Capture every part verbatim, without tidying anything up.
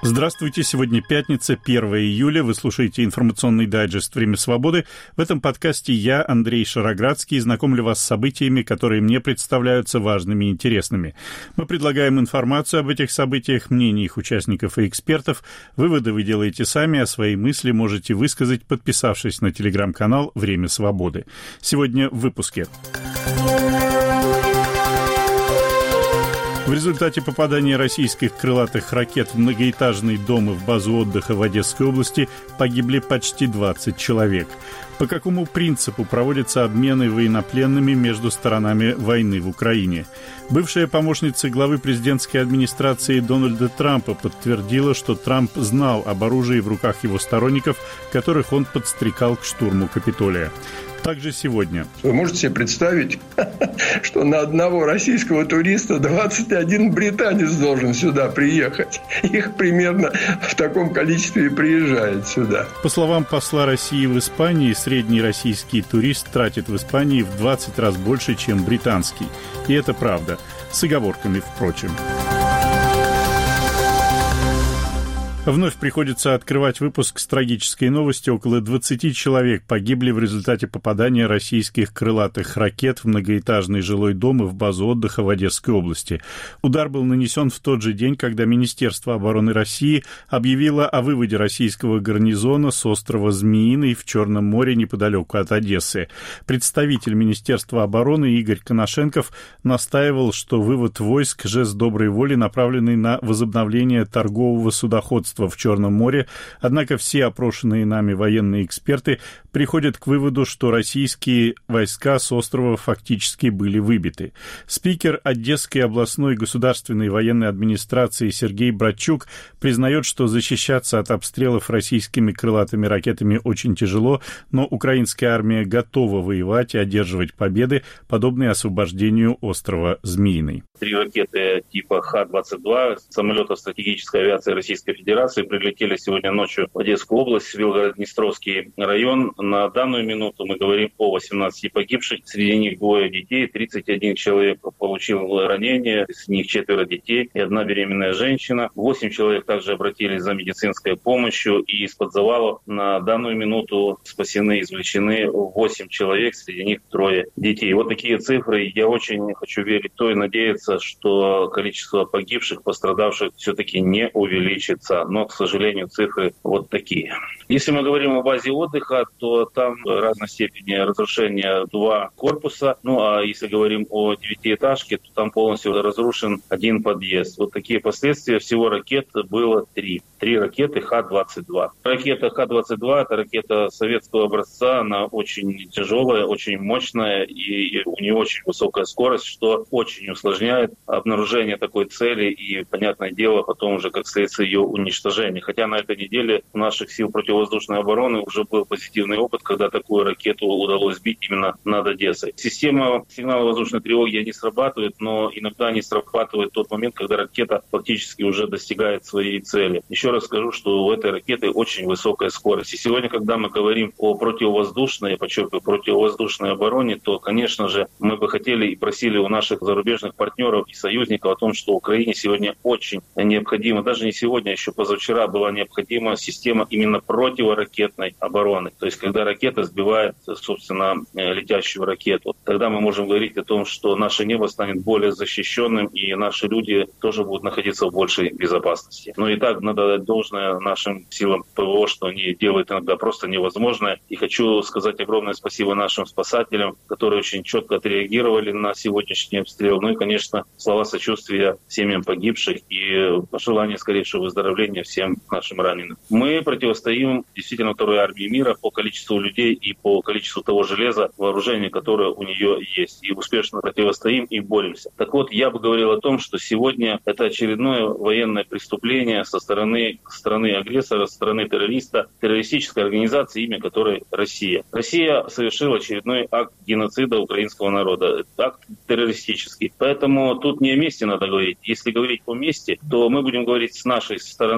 Здравствуйте, сегодня пятница, первое июля. Вы слушаете информационный дайджест «Время свободы». В этом подкасте я, Андрей Шароградский, знакомлю вас с событиями, которые мне представляются важными и интересными. Мы предлагаем информацию об этих событиях, мнения их участников и экспертов. Выводы вы делаете сами, а свои мысли можете высказать, подписавшись на телеграм-канал «Время свободы». Сегодня в выпуске. В результате попадания российских крылатых ракет в многоэтажные дома в базу отдыха в Одесской области погибли почти двадцать человек. По какому принципу проводятся обмены военнопленными между сторонами войны в Украине? Бывшая помощница главы президентской администрации Дональда Трампа подтвердила, что Трамп знал об оружии в руках его сторонников, которых он подстрекал к штурму Капитолия. Также сегодня. Вы можете себе представить, что на одного российского туриста двадцать один британец должен сюда приехать? Их примерно в таком количестве и приезжает сюда. По словам посла России в Испании, средний российский турист тратит в Испании в двадцать раз больше, чем британский. И это правда. С оговорками, впрочем. Вновь приходится открывать выпуск с трагической новостью. Около двадцати человек погибли в результате попадания российских крылатых ракет в многоэтажный жилой дом и в базу отдыха в Одесской области. Удар был нанесен в тот же день, когда Министерство обороны России объявило о выводе российского гарнизона с острова Змеиный в Черном море неподалеку от Одессы. Представитель Министерства обороны Игорь Коношенков настаивал, что вывод войск – жест доброй воли, направленный на возобновление торгового судоходства в Черном море, однако все опрошенные нами военные эксперты приходят к выводу, что российские войска с острова фактически были выбиты. Спикер Одесской областной государственной военной администрации Сергей Братчук признает, что защищаться от обстрелов российскими крылатыми ракетами очень тяжело, но украинская армия готова воевать и одерживать победы, подобные освобождению острова Змеиный. Три ракеты типа Х двадцать два самолета стратегической авиации Российской Федерации прилетели сегодня ночью в Одесскую область, Белгород-Днестровский район. На данную минуту мы говорим о восемнадцати погибших. Среди них двое детей, тридцать один человек получил ранения, с них четверо детей и одна беременная женщина. Восемь человек также обратились за медицинской помощью, и из-под завалов на данную минуту спасены, извлечены восемь человек, среди них трое детей. Вот такие цифры. Я очень хочу верить в то и надеяться, что количество погибших, пострадавших все-таки не увеличится. Но, к сожалению, цифры вот такие. Если мы говорим о базе отдыха, то там в разной степени разрушения два корпуса. Ну, а если говорим о девятиэтажке, то там полностью разрушен один подъезд. Вот такие последствия. Всего ракет было три. Три ракеты Х двадцать два. Ракета Х двадцать два – это ракета советского образца. Она очень тяжелая, очень мощная, и у нее очень высокая скорость, что очень усложняет обнаружение такой цели и, понятное дело, потом уже как следствие ее уничтожения. Хотя на этой неделе у наших сил противовоздушной обороны уже был позитивный опыт, когда такую ракету удалось сбить именно над Одессой. Система сигнала воздушной тревоги не срабатывает, но иногда не срабатывает в тот момент, когда ракета фактически уже достигает своей цели. Еще раз скажу, что у этой ракеты очень высокая скорость. И сегодня, когда мы говорим о противовоздушной, я подчеркиваю, противовоздушной обороне, то, конечно же, мы бы хотели и просили у наших зарубежных партнеров и союзников о том, что Украине сегодня очень необходимо, даже не сегодня, еще позавчера была необходима система именно противоракетной обороны. То есть, когда ракета сбивает, собственно, летящую ракету, тогда мы можем говорить о том, что наше небо станет более защищенным, и наши люди тоже будут находиться в большей безопасности. Но и так надо дать должное нашим силам ПВО, что они делают иногда просто невозможное. И хочу сказать огромное спасибо нашим спасателям, которые очень четко отреагировали на сегодняшний обстрел. Ну и, конечно, слова сочувствия семьям погибших и пожелания скорейшего выздоровления всем нашим раненым. Мы противостоим действительно второй армии мира по количеству людей и по количеству того железа, вооружения, которое у нее есть. И успешно противостоим и боремся. Так вот, я бы говорил о том, что сегодня это очередное военное преступление со стороны страны-агрессора, со стороны террориста, террористической организации, имя которой Россия. Россия совершила очередной акт геноцида украинского народа. Акт террористический. Поэтому тут не о месте надо говорить. Если говорить о месте, то мы будем говорить с нашей стороны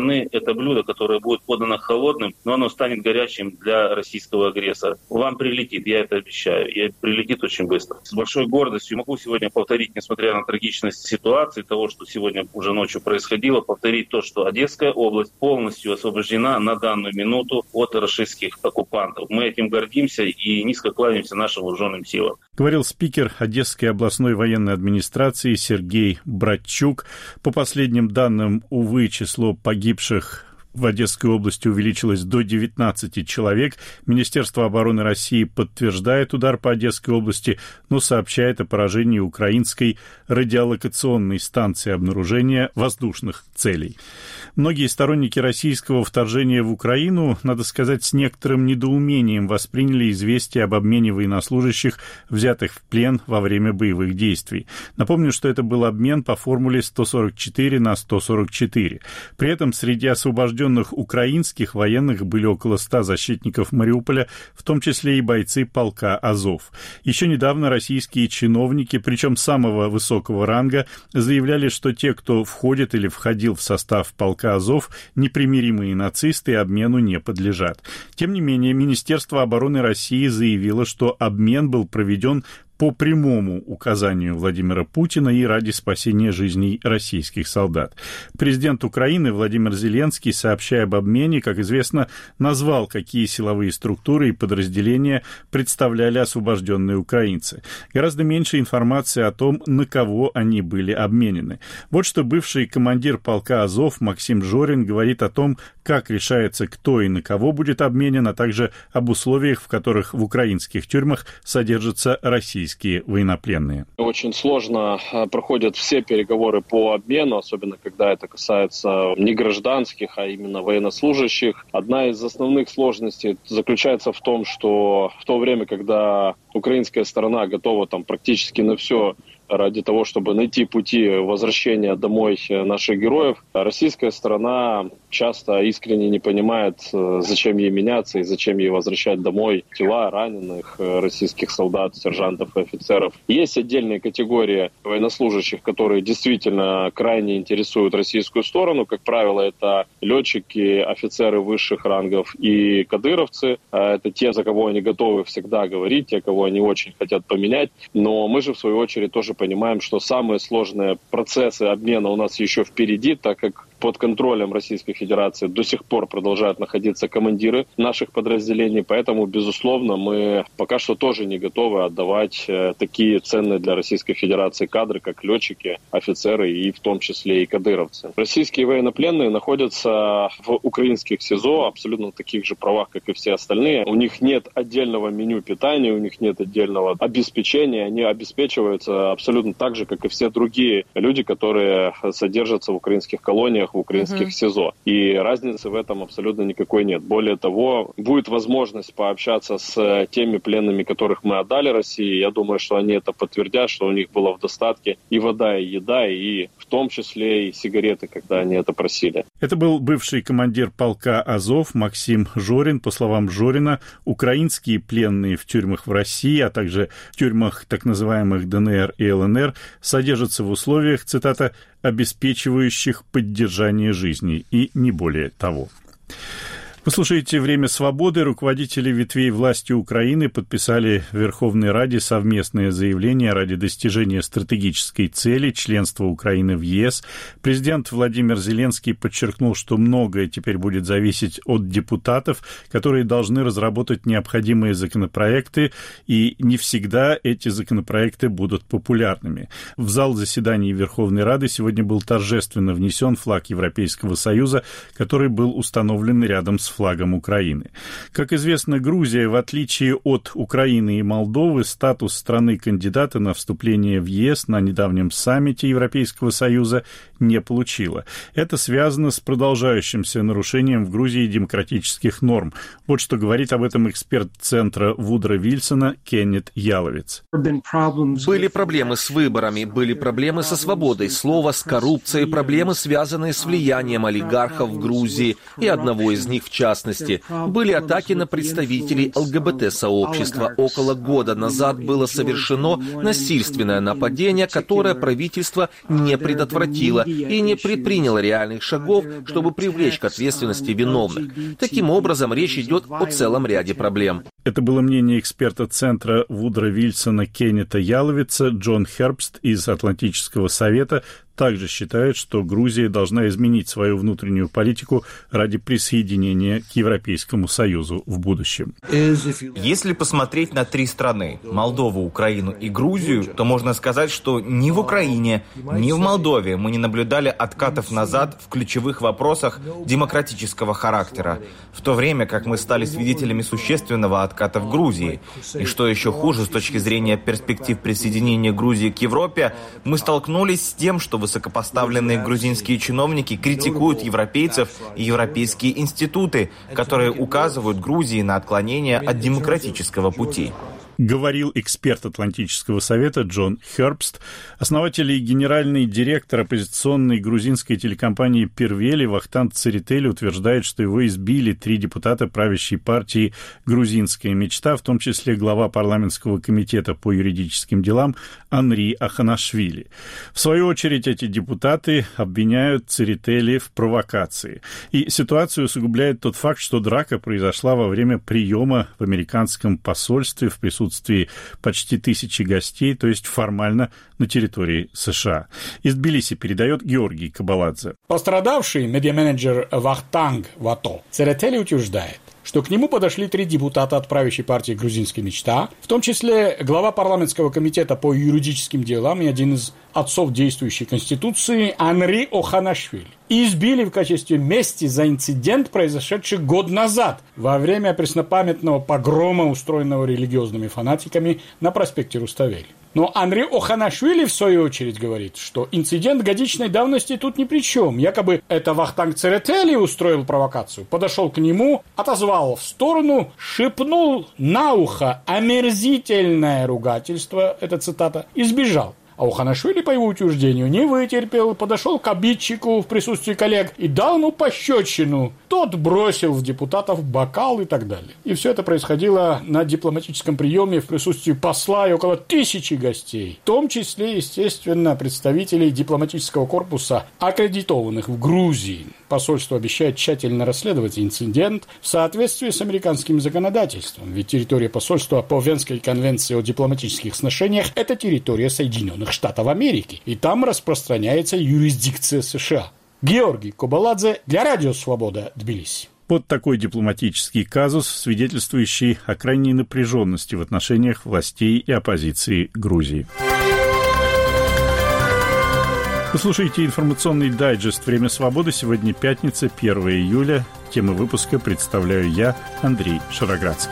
стороны, это блюдо, которое будет подано холодным, но оно станет горячим для российского агрессора. Вам прилетит, я это обещаю, и прилетит очень быстро. С большой гордостью могу сегодня повторить, несмотря на трагичность ситуации, того, что сегодня уже ночью происходило, повторить то, что Одесская область полностью освобождена на данную минуту от российских оккупантов. Мы этим гордимся и низко кланяемся нашим вооруженным силам. Говорил спикер Одесской областной военной администрации Сергей Братчук. По последним данным, увы, число погибших в Одесской области увеличилось до девятнадцати человек. Министерство обороны России подтверждает удар по Одесской области, но сообщает о поражении украинской радиолокационной станции обнаружения воздушных целей. Многие сторонники российского вторжения в Украину, надо сказать, с некоторым недоумением восприняли известие об обмене военнослужащих, взятых в плен во время боевых действий. Напомню, что это был обмен по формуле сто сорок четыре на сто сорок четыре. При этом среди освобожденных украинских военных были около ста защитников Мариуполя, в том числе и бойцы полка «Азов». Еще недавно российские чиновники, причем самого высокого ранга, заявляли, что те, кто входит или входил в состав полка «Азов», непримиримые нацисты и обмену не подлежат. Тем не менее, Министерство обороны России заявило, что обмен был проведен по прямому указанию Владимира Путина и ради спасения жизней российских солдат. Президент Украины Владимир Зеленский, сообщая об обмене, как известно, назвал, какие силовые структуры и подразделения представляли освобожденные украинцы. Гораздо меньше информации о том, на кого они были обменены. Вот что бывший командир полка «Азов» Максим Жорин говорит о том, как решается, кто и на кого будет обменен, а также об условиях, в которых в украинских тюрьмах содержатся российские военнопленные. Очень сложно проходят все переговоры по обмену, особенно когда это касается не гражданских, а именно военнослужащих. Одна из основных сложностей заключается в том, что в то время, когда украинская сторона готова там практически на все ради того, чтобы найти пути возвращения домой наших героев, российская сторона часто искренне не понимает, зачем ей меняться и зачем ей возвращать домой тела раненых российских солдат, сержантов и офицеров. Есть отдельные категории военнослужащих, которые действительно крайне интересуют российскую сторону. Как правило, это летчики, офицеры высших рангов и кадыровцы. Это те, за кого они готовы всегда говорить, те, кого они очень хотят поменять. Но мы же, в свою очередь, тоже понимаем, что самые сложные процессы обмена у нас еще впереди, так как под контролем Российской Федерации до сих пор продолжают находиться командиры наших подразделений, поэтому, безусловно, мы пока что тоже не готовы отдавать такие ценные для Российской Федерации кадры, как летчики, офицеры и в том числе и кадыровцы. Российские военнопленные находятся в украинских СИЗО абсолютно на таких же правах, как и все остальные. У них нет отдельного меню питания, у них нет отдельного обеспечения, они обеспечиваются абсолютно так же, как и все другие люди, которые содержатся в украинских колониях, в украинских uh-huh. СИЗО. И разницы в этом абсолютно никакой нет. Более того, будет возможность пообщаться с теми пленными, которых мы отдали России. Я думаю, что они это подтвердят, что у них было в достатке и вода, и еда, и в том числе и сигареты, когда они это просили. Это был бывший командир полка «Азов» Максим Жорин. По словам Жорина, украинские пленные в тюрьмах в России, а также в тюрьмах так называемых ДНР и ЛНР содержатся в условиях, цитата, обеспечивающих поддержание жизни, и не более того. Вы слушаете «Время свободы». Руководители ветвей власти Украины подписали в Верховной Раде совместное заявление ради достижения стратегической цели членства Украины в ЕС. Президент Владимир Зеленский подчеркнул, что многое теперь будет зависеть от депутатов, которые должны разработать необходимые законопроекты, и не всегда эти законопроекты будут популярными. В зал заседаний Верховной Рады сегодня был торжественно внесен флаг Европейского Союза, который был установлен рядом с флагом Украины. Как известно, Грузия, в отличие от Украины и Молдовы, статус страны-кандидата на вступление в ЕС на недавнем саммите Европейского Союза не получила. Это связано с продолжающимся нарушением в Грузии демократических норм. Вот что говорит об этом эксперт Центра Вудро Вильсона Кеннет Яловец. Были проблемы с выборами, были проблемы со свободой слова, с коррупцией, проблемы, связанные с влиянием олигархов в Грузии, и одного из них в частности. Были атаки атаки на представителей ЛГБТ-сообщества. Около года назад было совершено насильственное нападение, которое правительство не предотвратило и не предприняло реальных шагов, чтобы привлечь к ответственности виновных. Таким образом, речь идет о целом ряде проблем. Это было мнение эксперта Центра Вудро Вильсона Кеннета Яловица. Джон Хербст из Атлантического совета также считает, что Грузия должна изменить свою внутреннюю политику ради присоединения к Европейскому Союзу в будущем. Если посмотреть на три страны – Молдову, Украину и Грузию, то можно сказать, что ни в Украине, ни в Молдове мы не наблюдали откатов назад в ключевых вопросах демократического характера, в то время как мы стали свидетелями существенного отката в Грузии. И что еще хуже с точки зрения перспектив присоединения Грузии к Европе, мы столкнулись с тем, что высокопоставленные грузинские чиновники критикуют европейцев и европейские институты, которые указывают Грузии на отклонение от демократического пути. Говорил эксперт Атлантического совета Джон Хербст. Основатель и генеральный директор оппозиционной грузинской телекомпании «Первели» Вахтанг Церетели утверждает, что его избили три депутата правящей партии «Грузинская мечта», в том числе глава парламентского комитета по юридическим делам Анри Аханашвили. В свою очередь, эти депутаты обвиняют Церетели в провокации. И ситуацию усугубляет тот факт, что драка произошла во время приема в американском посольстве в присутствии почти тысячи гостей, то есть формально на территории США. Из Тбилиси передает Георгий Кабаладзе. Пострадавший медиаменеджер Вахтанг Вато Церетели утверждает, что к нему подошли три депутата от правящей партии «Грузинская мечта», в том числе глава парламентского комитета по юридическим делам и один из отцов действующей Конституции Анри Аханашвили, и избили в качестве мести за инцидент, произошедший год назад, во время преснопамятного погрома, устроенного религиозными фанатиками на проспекте Руставели. Но Анри Аханашвили, в свою очередь, говорит, что инцидент годичной давности тут ни при чем. Якобы это Вахтанг Церетели устроил провокацию, подошел к нему, отозвал в сторону, шепнул на ухо омерзительное ругательство, это цитата, и сбежал. А Аханашвили, по его утверждению, не вытерпел, подошел к обидчику в присутствии коллег и дал ему пощечину. Тот бросил в депутатов бокал и так далее. И все это происходило на дипломатическом приеме в присутствии посла и около тысячи гостей, в том числе, естественно, представителей дипломатического корпуса, аккредитованных в Грузии. Посольство обещает тщательно расследовать инцидент в соответствии с американским законодательством, ведь территория посольства по Венской конвенции о дипломатических сношениях – это территория Соединенных Штатов Америки, и там распространяется юрисдикция США. Георгий Кабаладзе для Радио Свобода, Тбилиси. Вот такой дипломатический казус, свидетельствующий о крайней напряженности в отношениях властей и оппозиции Грузии. Вы слушаете информационный дайджест «Время свободы». Сегодня пятница, первое июля. Темы выпуска представляю я, Андрей Шароградский.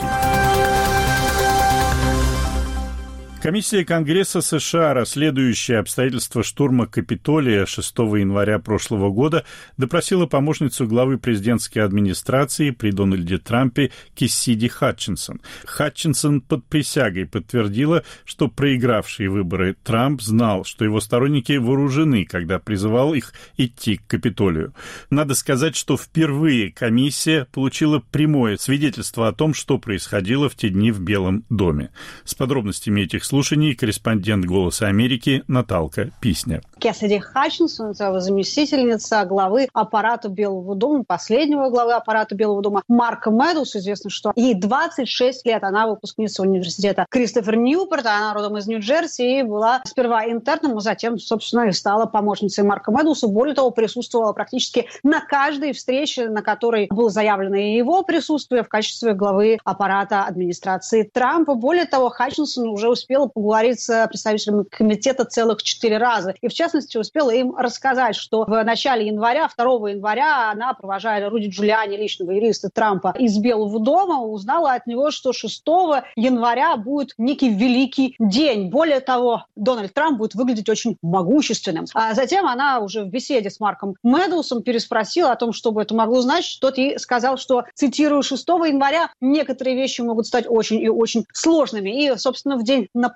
Комиссия Конгресса США, расследующая обстоятельства штурма Капитолия шестого января прошлого года, допросила помощницу главы президентской администрации при Дональде Трампе Кессиди Хатчинсон. Хатчинсон под присягой подтвердила, что проигравший выборы Трамп знал, что его сторонники вооружены, когда призывал их идти к Капитолию. Надо сказать, что впервые комиссия получила прямое свидетельство о том, что происходило в те дни в Белом доме. С подробностями этих слушаний корреспондент «Голоса Америки» Наталка Писня. Кессиди Хатчинсон, заместительница главы аппарата Белого дома, последнего главы аппарата Белого дома Марка Медоуз. Известно, что ей двадцать шесть лет. Она выпускница университета Кристофер Ньюпорта. Она родом из Нью-Джерси и была сперва интерном, а затем, собственно, и стала помощницей Марка Медоуза. Более того, присутствовала практически на каждой встрече, на которой было заявлено и его присутствие в качестве главы аппарата администрации Трампа. Более того, Хатчинсон уже успела поговорить с представителями комитета целых четыре раза. И, в частности, успела им рассказать, что в начале января, второго января, она, провожая Руди Джулиани, личного юриста Трампа, из Белого дома, узнала от него, что шестого января будет некий великий день. Более того, Дональд Трамп будет выглядеть очень могущественным. А затем она уже в беседе с Марком Медоузом переспросила о том, что бы это могло значить. Тот ей сказал, что, цитирую, шестого января некоторые вещи могут стать очень и очень сложными. И, собственно, в день нападения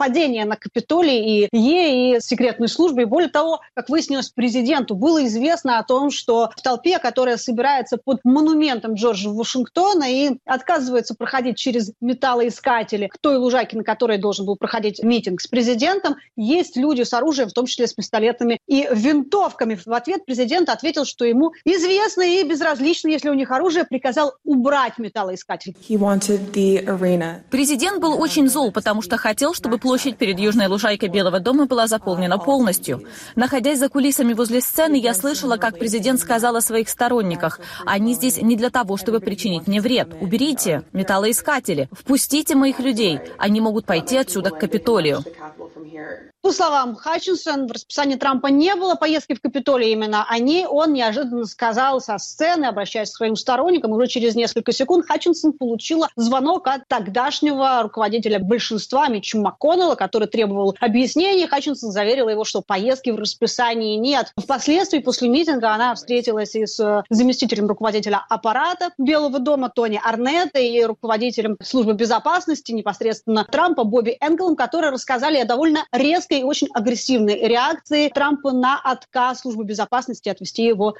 нападение на Капитолий и ей, и секретной службе. И более того, как выяснилось, президенту было известно о том, что в толпе, которая собирается под монументом Джорджа Вашингтона и отказывается проходить через металлоискатели к той лужайке, на которой должен был проходить митинг с президентом, есть люди с оружием, в том числе с пистолетами и винтовками. В ответ президент ответил, что ему известно и безразлично, если у них оружие, приказал убрать металлоискатель. Президент был очень зол, потому что хотел, чтобы площадь перед южной лужайкой Белого дома была заполнена полностью. Находясь за кулисами возле сцены, я слышала, как президент сказал о своих сторонниках: «Они здесь не для того, чтобы причинить мне вред. Уберите металлоискатели, впустите моих людей. Они могут пойти отсюда к Капитолию». По словам Хатчинсон, в расписании Трампа не было поездки в Капитолий именно о ней. Он неожиданно сказал со сцены, обращаясь к своим сторонникам. Уже через несколько секунд Хатчинсон получила звонок от тогдашнего руководителя большинства Митча МакКоннелла, который требовал объяснений. Хатчинсон заверила его, что поездки в расписании нет. Впоследствии, после митинга, она встретилась и с заместителем руководителя аппарата Белого дома Тони Арнетто и руководителем службы безопасности непосредственно Трампа Бобби Энглом, которые рассказали о довольно резкой и очень агрессивной реакции Трампа на отказ службы безопасности отвезти его.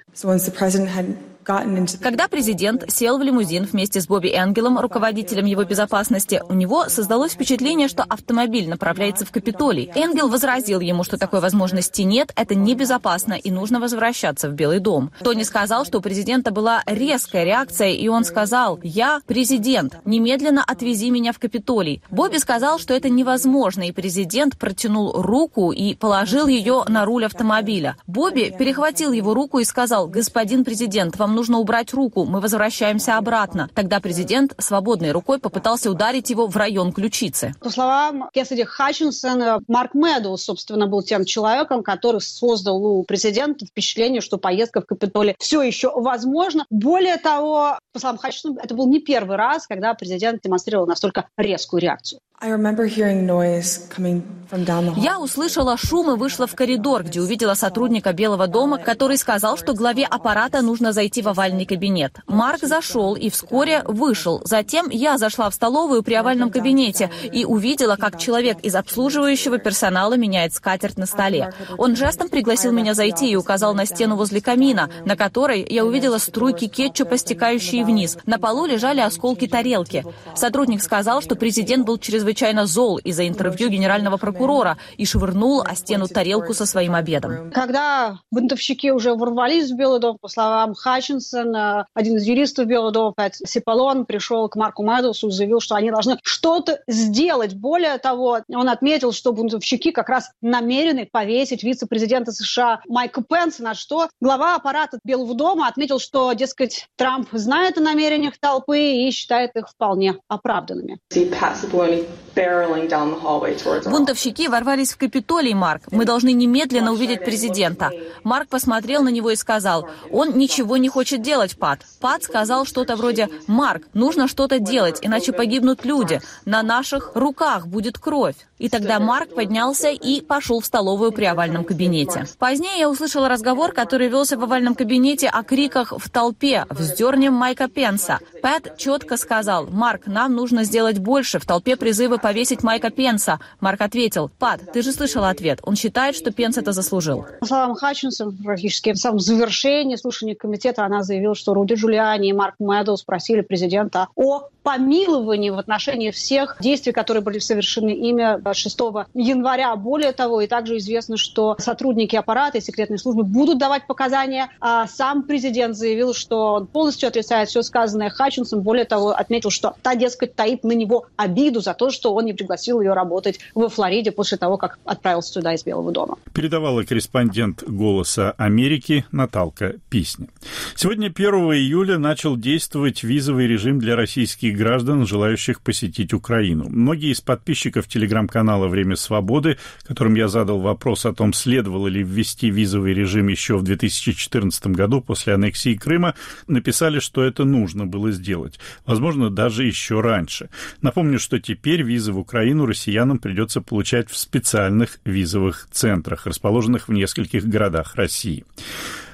Когда президент сел в лимузин вместе с Бобби Энгелом, руководителем его безопасности, у него создалось впечатление, что автомобиль направляется в Капитолий. Энгел возразил ему, что такой возможности нет, это небезопасно и нужно возвращаться в Белый дом. Тони сказал, что у президента была резкая реакция, и он сказал: «Я президент, немедленно отвези меня в Капитолий». Бобби сказал, что это невозможно, и президент протянул руку и положил ее на руль автомобиля. Бобби перехватил его руку и сказал: «Господин президент, вам нужно убрать руку, мы возвращаемся обратно». Тогда президент свободной рукой попытался ударить его в район ключицы. По словам Кэссиди Хатчинсон, Марк Медоуз, собственно, был тем человеком, который создал у президента впечатление, что поездка в Капитолий все еще возможна. Более того, по словам Хатчинсон, это был не первый раз, когда президент демонстрировал настолько резкую реакцию. Я услышала шум и вышла в коридор, где увидела сотрудника Белого дома, который сказал, что главе аппарата нужно зайти в овальный кабинет. Марк зашел и вскоре вышел. Затем я зашла в столовую при овальном кабинете и увидела, как человек из обслуживающего персонала меняет скатерть на столе. Он жестом пригласил меня зайти и указал на стену возле камина, на которой я увидела струйки кетчупа, стекающие вниз. На полу лежали осколки тарелки. Сотрудник сказал, что президент был чрезвычайно чрезвычайно зол из-за интервью генерального прокурора и швырнул о стену тарелку со своим обедом. Когда бунтовщики уже ворвались в Белый дом, по словам Хатчинсон, один из юристов Белого дома, Пэт Сиполон, пришел к Марку Медоусу и заявил, что они должны что-то сделать. Более того, он отметил, что бунтовщики как раз намерены повесить вице-президента США Майка Пенса, на что глава аппарата Белого дома отметил, что, дескать, Трамп знает о намерениях толпы и считает их вполне оправданными. Бунтовщики ворвались в Капитолий, Марк. Мы должны немедленно увидеть президента. Марк посмотрел на него и сказал: «Он ничего не хочет делать, Пат». Пат сказал что-то вроде: «Марк, нужно что-то делать, иначе погибнут люди. На наших руках будет кровь». И тогда Марк поднялся и пошел в столовую при овальном кабинете. Позднее я услышала разговор, который велся в овальном кабинете о криках в толпе: «Вздернем Майка Пенса». Пэт четко сказал: «Марк, нам нужно сделать больше. В толпе призывы повесить Майка Пенса». Марк ответил: «Пат, ты же слышала ответ. Он считает, что Пенс это заслужил». По словам Хатчинсон, практически в самом завершении слушания комитета она заявила, что Руди Джулиани и Марк Медоуз просили президента о помиловании в отношении всех действий, которые были совершены ими шестого января. Более того, и также известно, что сотрудники аппарата и секретной службы будут давать показания. А сам президент заявил, что он полностью отрицает все сказанное Хатчинсон. Более того, отметил, что та, дескать, таит на него обиду за то, что он не пригласил ее работать во Флориде после того, как отправился туда из Белого дома. Передавала корреспондент «Голоса Америки» Наталка Писня. Сегодня, первого июля, начал действовать визовый режим для российских граждан, желающих посетить Украину. Многие из подписчиков телеграм-канала «Время свободы», которым я задал вопрос о том, следовало ли ввести визовый режим еще в две тысячи четырнадцатом году после аннексии Крыма, написали, что это нужно было сделать. Возможно, даже еще раньше. Напомню, что теперь визы в Украину россиянам придется получать в специальных визовых центрах, расположенных в нескольких городах России.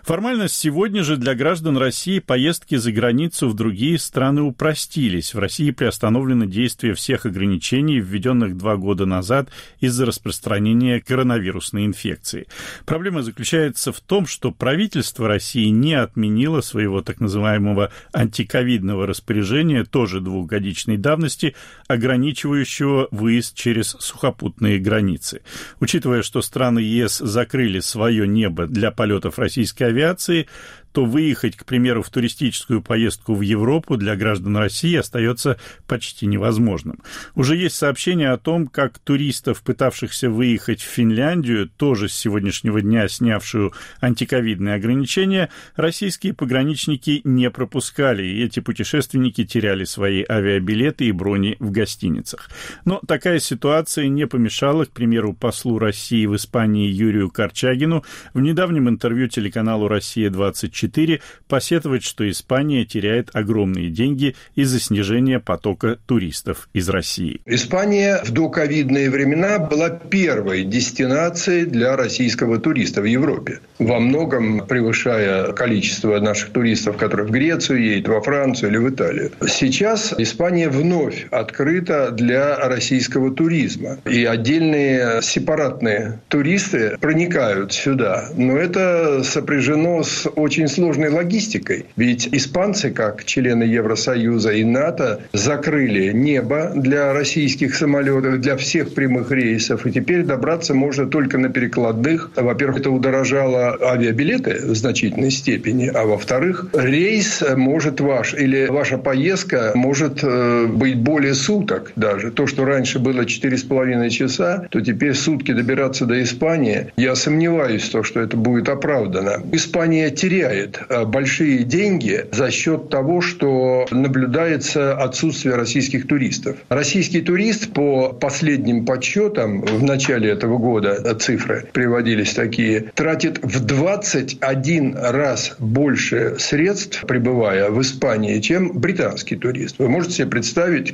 Формально сегодня же для граждан России поездки за границу в другие страны упростились. В России приостановлено действие всех ограничений, введенных два года назад из-за распространения коронавирусной инфекции. Проблема заключается в том, что правительство России не отменило своего так называемого антиковидного распоряжения, тоже двухгодичной давности, ограничивающего выезд через сухопутные границы. Учитывая, что страны ЕС закрыли свое небо для полетов российской авиации, авиации, то выехать, к примеру, в туристическую поездку в Европу для граждан России остается почти невозможным. Уже есть сообщения о том, как туристов, пытавшихся выехать в Финляндию, тоже с сегодняшнего дня снявшую антиковидные ограничения, российские пограничники не пропускали, и эти путешественники теряли свои авиабилеты и брони в гостиницах. Но такая ситуация не помешала, к примеру, послу России в Испании Юрию Корчагину в недавнем интервью телеканалу «Россия-двадцать четыре» посетовать, что Испания теряет огромные деньги из-за снижения потока туристов из России. Испания в доковидные времена была первой дестинацией для российского туриста в Европе, во многом превышая количество наших туристов, которые в Грецию едут, во Францию или в Италию. Сейчас Испания вновь открыта для российского туризма, и отдельные сепаратные туристы проникают сюда, но это сопряжено с очень сложной логистикой. Ведь испанцы, как члены Евросоюза и НАТО, закрыли небо для российских самолетов, для всех прямых рейсов, и теперь добраться можно только на перекладных. Во-первых, это удорожало авиабилеты в значительной степени, а во-вторых, рейс может ваш, или ваша поездка может э, быть более суток даже. То, что раньше было четыре с половиной часа, то теперь сутки добираться до Испании. Я сомневаюсь в том, что это будет оправдано. Испания теряет большие деньги за счет того, что наблюдается отсутствие российских туристов. Российский турист, по последним подсчетам, в начале этого года цифры приводились такие, тратит в двадцать один раз больше средств, пребывая в Испании, чем британский турист. Вы можете себе представить,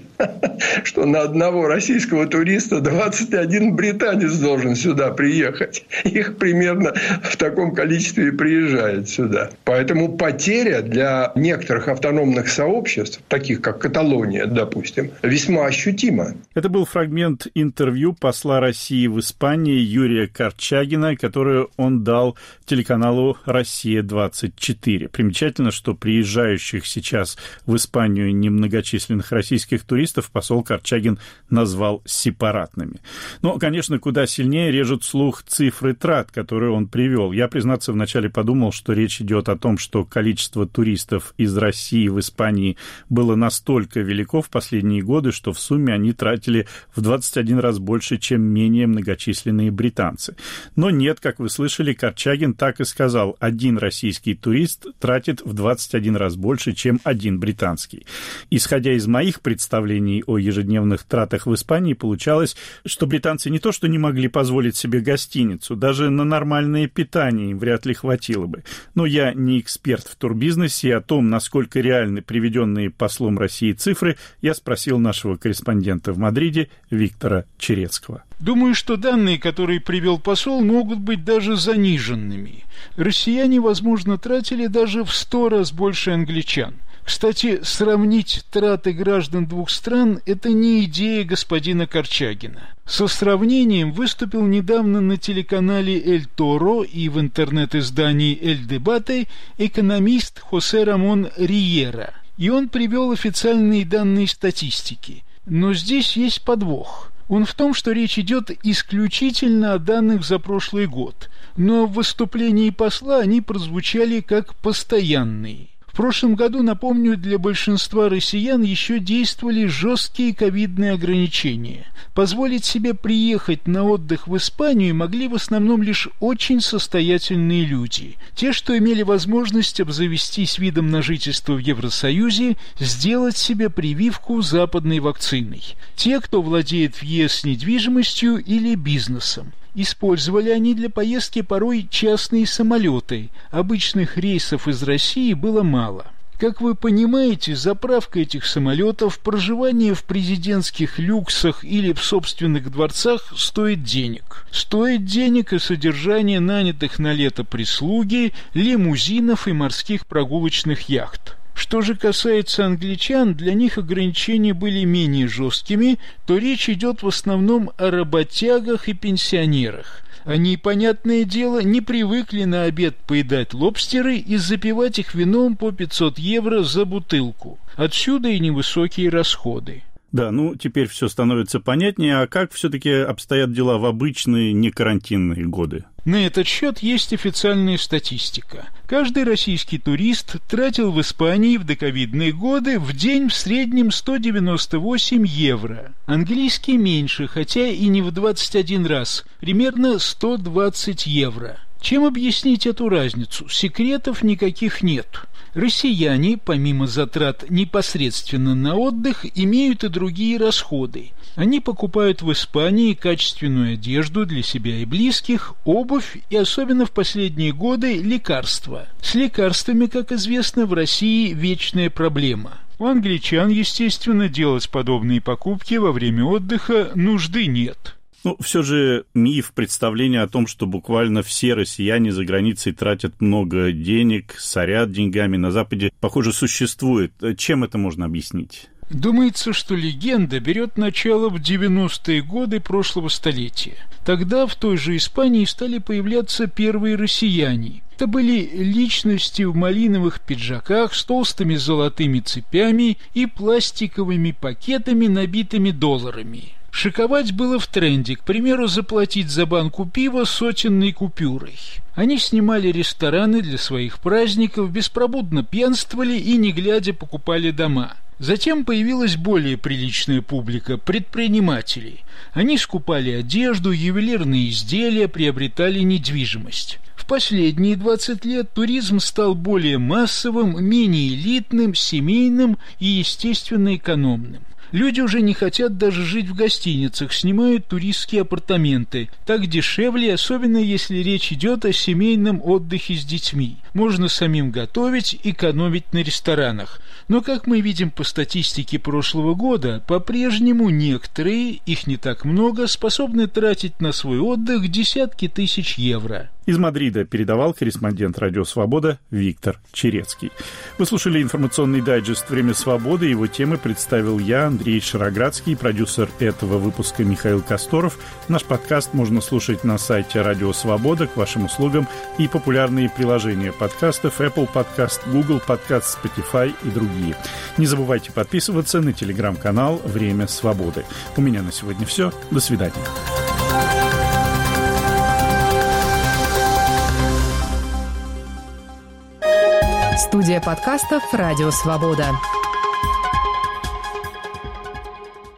что на одного российского туриста двадцать один британец должен сюда приехать. Их примерно в таком количестве и приезжает сюда. Поэтому потеря для некоторых автономных сообществ, таких как Каталония, допустим, весьма ощутима. Это был фрагмент интервью посла России в Испании Юрия Корчагина, которое он дал телеканалу «Россия-двадцать четыре». Примечательно, что приезжающих сейчас в Испанию немногочисленных российских туристов посол Корчагин назвал сепаратными. Но, конечно, куда сильнее режут слух цифры трат, которые он привел. Я, признаться, вначале подумал, что речь идет о том, что количество туристов из России в Испании было настолько велико в последние годы, что в сумме они тратили в двадцать один раз больше, чем менее многочисленные британцы. Но нет, как вы слышали, Корчагин так и сказал: один российский турист тратит в двадцать один раз больше, чем один британский. Исходя из моих представлений о ежедневных тратах в Испании, получалось, что британцы не то что не могли позволить себе гостиницу, даже на нормальное питание им вряд ли хватило бы. Но я не эксперт в турбизнесе, и о том, насколько реальны приведенные послом России цифры, я спросил нашего корреспондента в Мадриде Виктора Черецкого. Думаю, что данные, которые привел посол, могут быть даже заниженными. Россияне, возможно, тратили даже в сто раз больше англичан. Кстати, сравнить траты граждан двух стран – это не идея господина Корчагина. Со сравнением выступил недавно на телеканале «Эль Торо» и в интернет-издании «Эль Дебате» экономист Хосе Рамон Риера. И он привел официальные данные статистики. Но здесь есть подвох. Он в том, что речь идет исключительно о данных за прошлый год. Но в выступлении посла они прозвучали как постоянные. В прошлом году, напомню, для большинства россиян еще действовали жесткие ковидные ограничения. Позволить себе приехать на отдых в Испанию могли в основном лишь очень состоятельные люди. Те, что имели возможность обзавестись видом на жительство в Евросоюзе, сделать себе прививку западной вакциной. Те, кто владеет в ЕС недвижимостью или бизнесом. Использовали они для поездки порой частные самолеты. Обычных рейсов из России было мало. Как вы понимаете, заправка этих самолетов, проживание в президентских люксах или в собственных дворцах стоит денег. Стоит денег и содержание нанятых на лето прислуги, лимузинов и морских прогулочных яхт. Что же касается англичан, для них ограничения были менее жесткими, то речь идет в основном о работягах и пенсионерах. Они, понятное дело, не привыкли на обед поедать лобстеры и запивать их вином по пятьсот евро за бутылку. Отсюда и невысокие расходы. Да, ну теперь все становится понятнее. А как все-таки обстоят дела в обычные некарантинные годы? На этот счет есть официальная статистика. Каждый российский турист тратил в Испании в доковидные годы в день в среднем сто девяносто восемь евро. Английский меньше, хотя и не в двадцать один раз, примерно сто двадцать евро. Чем объяснить эту разницу? Секретов никаких нет. Россияне, помимо затрат непосредственно на отдых, имеют и другие расходы. Они покупают в Испании качественную одежду для себя и близких, обувь и, особенно в последние годы, лекарства. С лекарствами, как известно, в России вечная проблема. У англичан, естественно, делать подобные покупки во время отдыха нужды нет. Ну, все же миф, представление о том, что буквально все россияне за границей тратят много денег, сорят деньгами на Западе, похоже, существует. Чем это можно объяснить? Думается, что легенда берет начало в девяностые годы прошлого столетия. Тогда в той же Испании стали появляться первые россияне. Это были личности в малиновых пиджаках с толстыми золотыми цепями и пластиковыми пакетами, набитыми долларами. Шиковать было в тренде, к примеру, заплатить за банку пива сотенной купюрой. Они снимали рестораны для своих праздников, беспробудно пьянствовали и, не глядя, покупали дома. Затем появилась более приличная публика – предприниматели. Они скупали одежду, ювелирные изделия, приобретали недвижимость. В последние двадцать лет туризм стал более массовым, менее элитным, семейным и, естественно, экономным. Люди уже не хотят даже жить в гостиницах, снимают туристские апартаменты. Так дешевле, особенно если речь идет о семейном отдыхе с детьми. Можно самим готовить, экономить на ресторанах. Но, как мы видим по статистике прошлого года, по-прежнему некоторые, их не так много, способны тратить на свой отдых десятки тысяч евро. Из Мадрида передавал корреспондент «Радио Свобода» Виктор Черецкий. Вы слушали информационный дайджест «Время свободы». Его темы представил я, Андрей Шароградский, продюсер этого выпуска Михаил Косторов. Наш подкаст можно слушать на сайте «Радио Свобода» к вашим услугам и популярные приложения подкастов Apple Podcast, Google Podcast, Spotify и другие. Не забывайте подписываться на телеграм-канал «Время свободы». У меня на сегодня все. До свидания. Студия подкастов «Радио Свобода».